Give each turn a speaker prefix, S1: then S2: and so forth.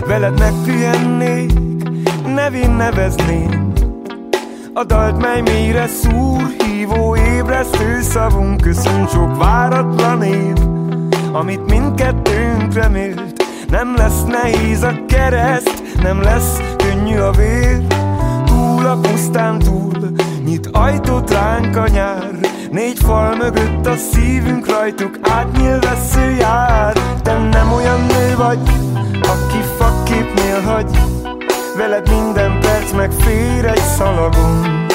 S1: veled megpihennék, nevén nevezném a dalt, mely mélyre szúr, hívó ébresztő szavunk. Köszön sok váratlan év, amit mindkettőnk remélt. Nem lesz nehéz a kereszt, nem lesz könnyű a vér. Túl a pusztán túl, nyit ajtót ránk a nyár. Négy fal mögött a szívünk, rajtuk átnyíl vesző jár. Te nem olyan nő vagy, aki fakképnél hagy, veled minden perc megfér egy szalagon.